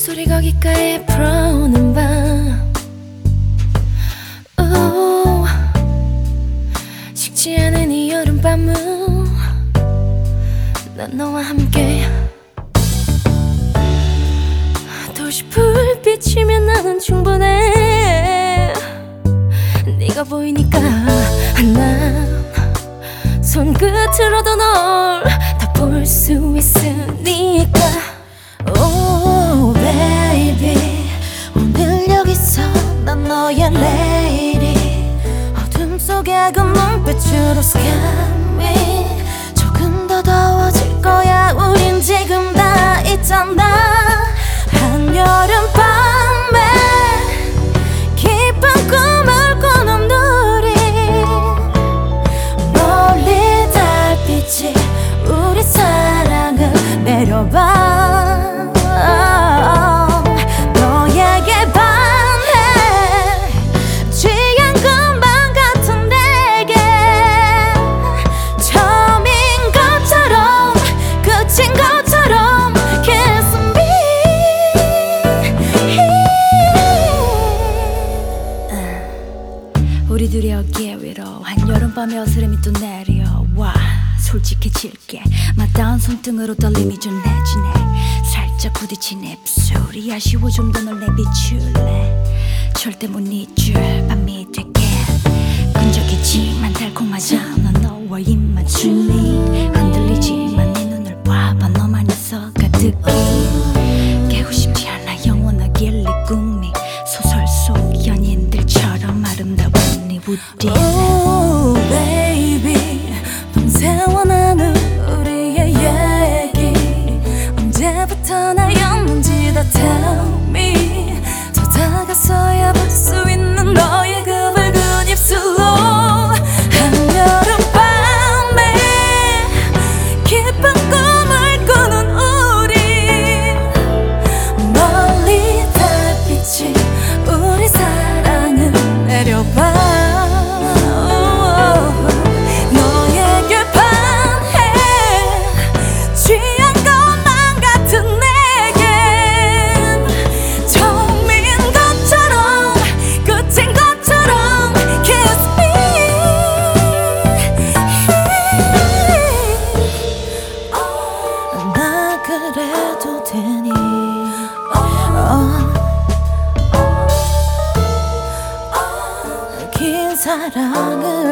소리가 귓가에 불어오는 밤 오, 식지 않은 이 여름밤은 난 너와 함께 도시 불빛이면 나는 충분해. 네가 보이니까 난 손끝으로도 널 다 볼 수 있으니까. Oh baby, 오늘 여기서 난 너의 내일이 어둠 속에 그 눈빛으로 scan me. 조금 더 더워질 거야. 우린 지금 다 있잖아. 한여름 밤에 깊은 꿈을 꾸는 우리, 멀리 달빛이 우리 사랑을 내려봐. 너에게 반해. 취한 것만 같은 내게 처음인 것처럼 끝인 것처럼 kiss me. 우리 둘이 어깨 위로 한여름밤의 어스름이 또 내려와. 솔직해질게. 맞닿은 손등으로 떨림이 좀 내지네. 살짝 부딪힌 입술이 아쉬워. 좀 더 널 내비출래. 절대 못 잊을 밤이 될게. 끈적이지만 달콤하지 않아. 너와 입맞춤이 흔들리지만 네 눈을 봐봐. 너만 있어 가득히. 깨고 싶지 않아 영원하길 네 꿈이. 소설 속 연인들처럼 아름다운 네 우리. Oh baby, 밤새 원하는 우리의 얘기 언제부터 나였는지 다 tell me. 더 다가서야 볼 수 있는 너의 그 붉은 입술로. 한여름 밤에 깊은 꿈을 꾸는 우리, 멀리 달빛이 우리 사랑을 내려봐. 그래도 되니 긴 사랑을